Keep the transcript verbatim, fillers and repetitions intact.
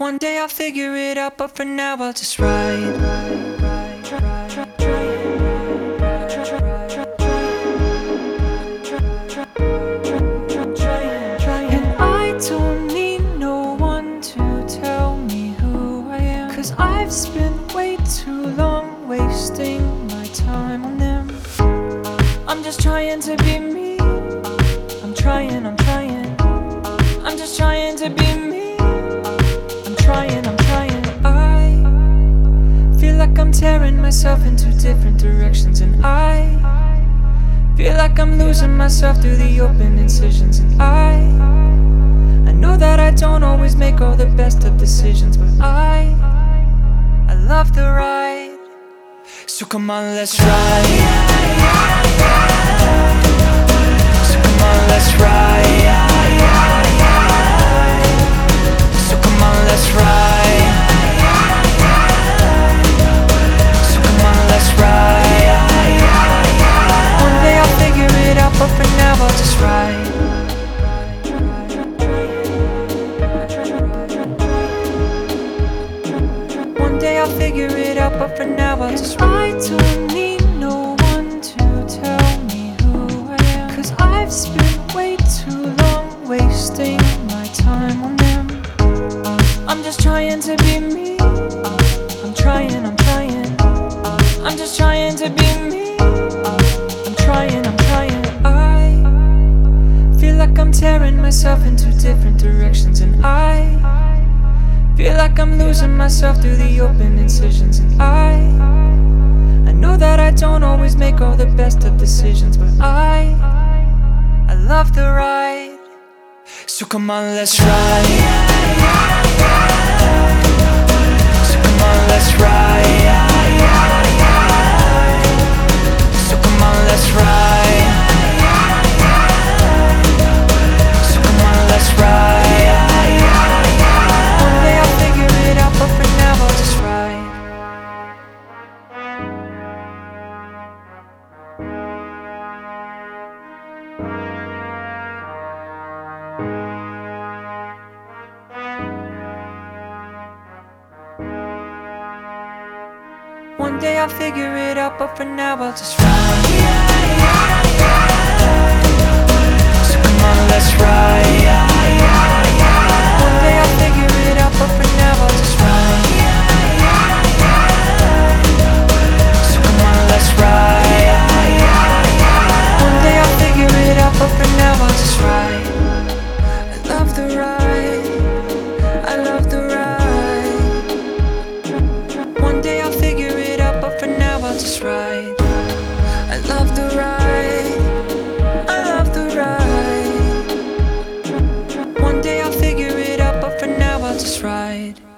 One day I'll figure it out, but for now I'll just ride. And I don't need no one to tell me who I am, 'cause I've spent way too long wasting my time on them. I'm just trying to be me. I'm trying, I'm trying. I'm just trying to be me. I'm trying, I'm trying. I feel like I'm tearing myself into different directions, and I feel like I'm losing myself through the open incisions. And I I know that I don't always make all the best of decisions, but I I love the ride. So come on, let's ride. So come on, let's ride. So come on, let's ride. So come on, let's ride. One day I'll figure it out, but for now I'll just ride. One day I'll figure it out, but for now I'll just ride. I don't need no one to tell me who I am, 'cause I've spent way too long wasting my time on them. I'm just trying to be me. I'm trying, I'm trying. I'm just trying to be me. I'm trying, I'm trying. I feel like I'm tearing myself into different directions, and I feel like I'm losing myself through the open incisions. And I I know that I don't always make all the best of decisions, but I I love the ride. So come on, let's ride. So come on, let's ride. So come on, let's ride. So come on, let's ride. One day I'll figure it out, but for now I'll just ride. One day I'll figure it out, but for now I'll just ride. So come on, let's ride. One day I'll figure it out, but for now I'll just ride. So come on, let's ride. One day I'll figure it out, but for now I'll just ride. I love the ride. I love the ride. One day I'll figure it out, but for now I'll just ride. I love the ride. I love the ride. One day I'll figure it out, but for now I'll just ride.